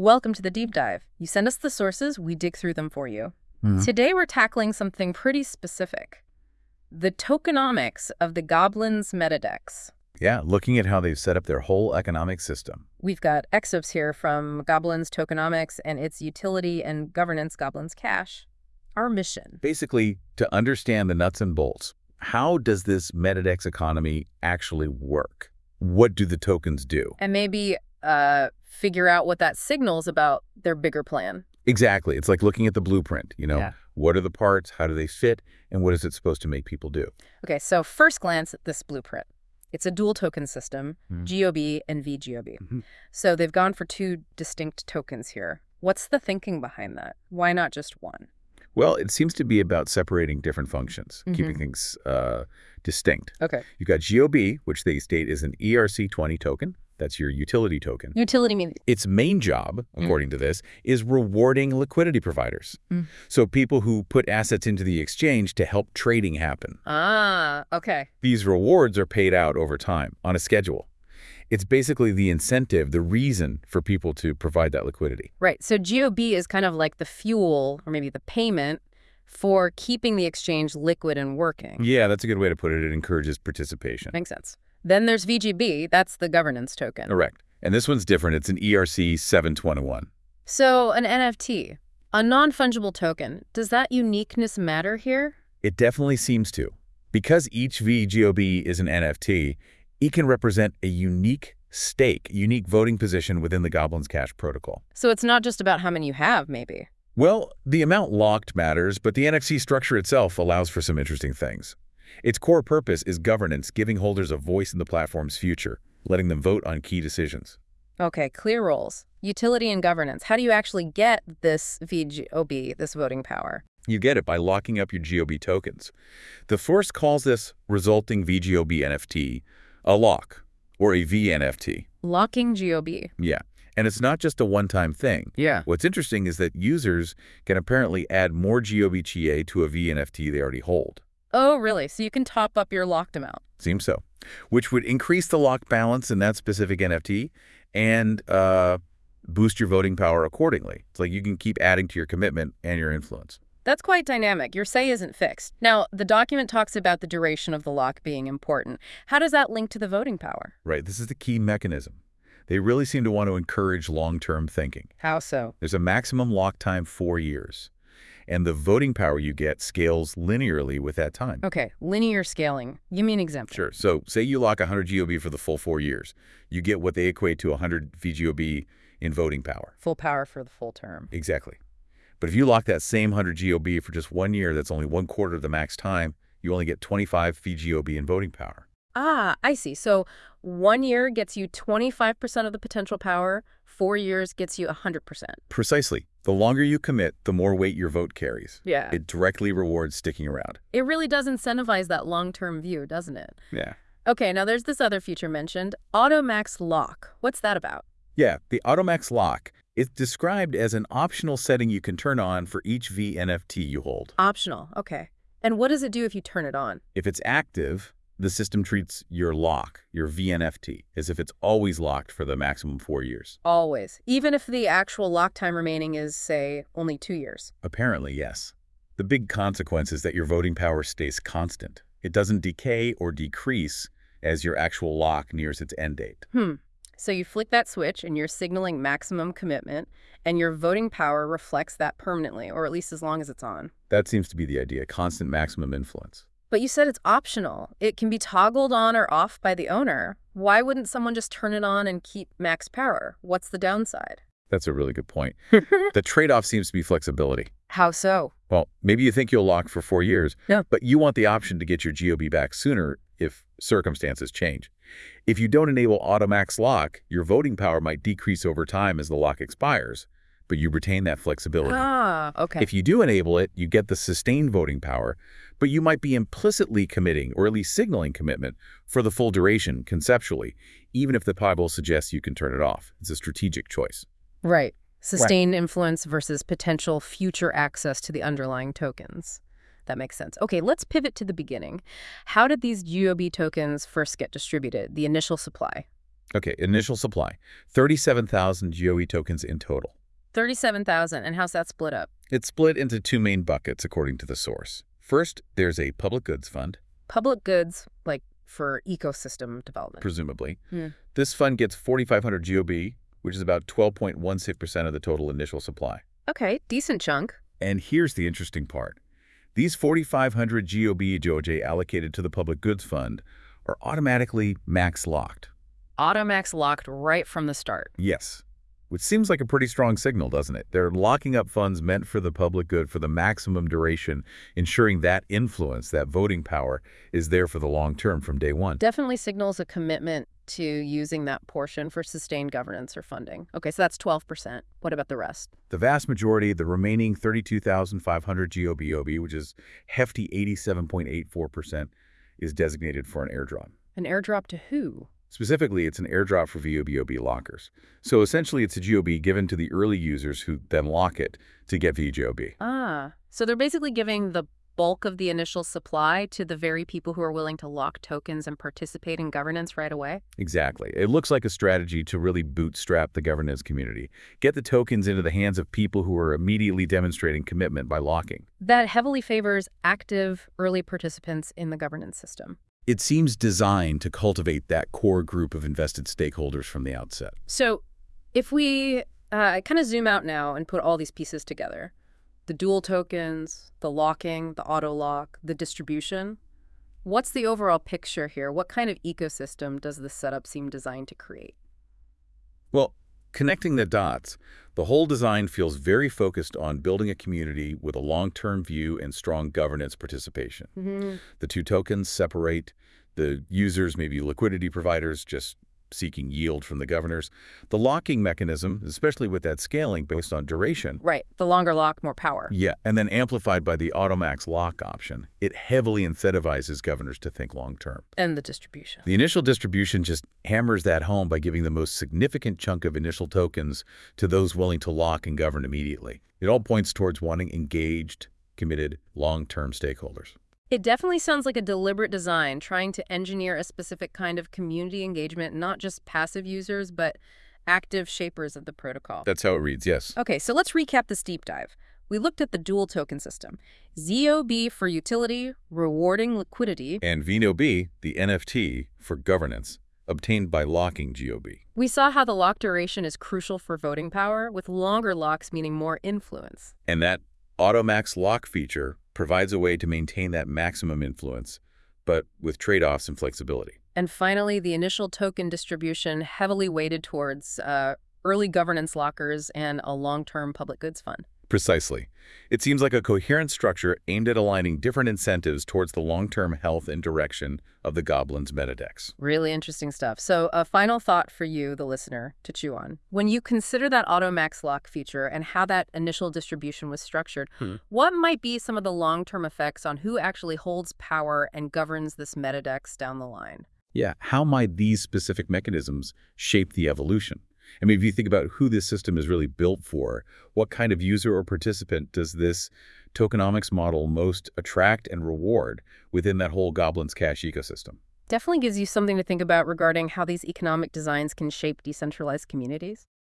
Welcome to the deep dive. You send us the sources, we dig through them for you. Today we're tackling something pretty specific. The tokenomics of the Goblins MetaDex. Yeah, looking at how they've set up their whole economic system. We've got excerpts here from Goblins Tokenomics and its utility and governance, Goblins Cash. Our mission. Basically, to understand the nuts and bolts, how does this MetaDex economy actually work? What do the tokens do? And maybe figure out what that signals about their bigger plan. Exactly. It's like looking at the blueprint, What are the parts? How do they fit? And what is it supposed to make people do? Okay, so first glance at this blueprint. It's a dual token system, GOB and VGOB. So they've gone for two distinct tokens here. What's the thinking behind that? Why not just one? Well, it seems to be about separating different functions, keeping things distinct. Okay. You've got GOB, which they state is an ERC20 token. That's your utility token. Utility means? Its main job, according to this, is rewarding liquidity providers. So people who put assets into the exchange to help trading happen. Ah, okay. These rewards are paid out over time on a schedule. It's basically the incentive, the reason for people to provide that liquidity. Right. So GOB is kind of like the fuel or maybe the payment for keeping the exchange liquid and working. Yeah, that's a good way to put it. It encourages participation. Makes sense. Then there's VGB. That's the governance token. Correct. And this one's different. It's an ERC 721. So an NFT, a non-fungible token. Does that uniqueness matter here? It definitely seems to. Because each VGOB is an NFT, it can represent a unique stake, unique voting position within the Goblins Cash protocol. So it's not just about how many you have, maybe. Well, the amount locked matters, but the NFC structure itself allows for some interesting things. Its core purpose is governance, giving holders a voice in the platform's future, letting them vote on key decisions. Okay, clear roles. Utility and governance. How do you actually get this VGOB, this voting power? You get it by locking up your GOB tokens. The Force calls this resulting VGOB NFT a lock, or a VNFT. Locking GOB. Yeah, and it's not just a one-time thing. Yeah. What's interesting is that users can apparently add more GOB CHIA to a VNFT they already hold. Oh, really? So you can top up your locked amount? Seems so. Which would increase the locked balance in that specific NFT and boost your voting power accordingly. It's like you can keep adding to your commitment and your influence. That's quite dynamic. Your say isn't fixed. Now, the document talks about the duration of the lock being important. How does that link to the voting power? Right. This is the key mechanism. They really seem to want to encourage long-term thinking. How so? There's a maximum lock time 4 years. And the voting power you get scales linearly with that time. Okay, linear scaling. Give me an example. Sure. So say you lock 100 GOB for the full 4 years. You get what they equate to 100 VGOB in voting power. Full power for the full term. Exactly. But if you lock that same 100 GOB for just 1 year, that's only 1/4 of the max time, you only get 25 VGOB in voting power. Ah, I see. So 1 year gets you 25% of the potential power, 4 years gets you 100%. Precisely. The longer you commit, the more weight your vote carries. Yeah. It directly rewards sticking around. It really does incentivize that long-term view, doesn't it? Yeah. Okay, now there's this other feature mentioned, AutoMax Lock. What's that about? Yeah, the AutoMax Lock is described as an optional setting you can turn on for each VNFT you hold. Optional, okay. And what does it do if you turn it on? If it's active, the system treats your lock, your VNFT, as if it's always locked for the maximum 4 years. Always. Even if the actual lock time remaining is, say, only 2 years. Apparently, yes. The big consequence is that your voting power stays constant. It doesn't decay or decrease as your actual lock nears its end date. So you flick that switch and you're signaling maximum commitment, and your voting power reflects that permanently, or at least as long as it's on. That seems to be the idea, constant maximum influence. But you said it's optional. It can be toggled on or off by the owner. Why wouldn't someone just turn it on and keep max power? What's the downside? That's a really good point. The trade-off seems to be flexibility. How so? Well, maybe you think you'll lock for 4 years, Yeah. but you want the option to get your GOB back sooner if circumstances change. If you don't enable AutoMax Lock, your voting power might decrease over time as the lock expires, but you retain that flexibility. Ah, okay. If you do enable it, you get the sustained voting power, but you might be implicitly committing, or at least signaling commitment, for the full duration conceptually, even if the Bible suggests you can turn it off. It's a strategic choice. Right. Sustained influence versus potential future access to the underlying tokens. That makes sense. Okay, let's pivot to the beginning. How did these GOB tokens first get distributed, the initial supply? Okay, initial supply, 37,000 GOE tokens in total. 37,000, and how's that split up? It's split into two main buckets according to the source. First, there's a public goods fund, Public goods, like for ecosystem development. presumably. Hmm. This fund gets 4,500 GOB, which is about 12.16% of the total initial supply. Okay, decent chunk. And here's the interesting part. These 4,500 GOB GOJ allocated to the public goods fund are automatically max locked. Automax locked right from the start. Yes, which seems like a pretty strong signal, doesn't it? They're locking up funds meant for the public good for the maximum duration, ensuring that influence, that voting power, is there for the long term from day one. Definitely signals a commitment to using that portion for sustained governance or funding. Okay, so that's 12%. What about the rest? The vast majority, the remaining 32,500 GOBOB, which is hefty 87.84%, is designated for an airdrop. An airdrop to who? Specifically, it's an airdrop for VOBOB lockers. So essentially, it's a GOB given to the early users who then lock it to get VGOB. Ah, so they're basically giving the bulk of the initial supply to the very people who are willing to lock tokens and participate in governance right away? Exactly. It looks like a strategy to really bootstrap the governance community. Get the tokens into the hands of people who are immediately demonstrating commitment by locking. That heavily favors active early participants in the governance system. It seems designed to cultivate that core group of invested stakeholders from the outset. So if we kind of zoom out now and put all these pieces together, the dual tokens, the locking, the auto lock, the distribution, what's the overall picture here? What kind of ecosystem does this setup seem designed to create? Well, connecting the dots, the whole design feels very focused on building a community with a long-term view and strong governance participation. Mm-hmm. The two tokens separate the users, maybe liquidity providers, just seeking yield from the governors. The locking mechanism, especially with that scaling based on duration. Right. The longer lock, more power. Yeah, and then amplified by the Automax lock option. It heavily incentivizes governors to think long-term. And the distribution. The initial distribution just hammers that home by giving the most significant chunk of initial tokens to those willing to lock and govern immediately. It all points towards wanting engaged, committed, long-term stakeholders. It definitely sounds like a deliberate design, trying to engineer a specific kind of community engagement, not just passive users, but active shapers of the protocol. That's how it reads, yes. Okay, so let's recap this deep dive. We looked at the dual token system. ZOB for utility, rewarding liquidity. And VNOB, the NFT, for governance, obtained by locking GOB. We saw how the lock duration is crucial for voting power, with longer locks meaning more influence. And that Automax lock feature provides a way to maintain that maximum influence, but with trade-offs and flexibility. And finally, the initial token distribution heavily weighted towards early governance lockers and a long-term public goods fund. Precisely. It seems like a coherent structure aimed at aligning different incentives towards the long-term health and direction of the Goblin's MetaDex. Really interesting stuff. So a final thought for you, the listener, to chew on. When you consider that Automax lock feature and how that initial distribution was structured, what might be some of the long-term effects on who actually holds power and governs this MetaDex down the line? Yeah, how might these specific mechanisms shape the evolution? I mean, if you think about who this system is really built for, what kind of user or participant does this tokenomics model most attract and reward within that whole Goblin's Cash ecosystem? Definitely gives you something to think about regarding how these economic designs can shape decentralized communities.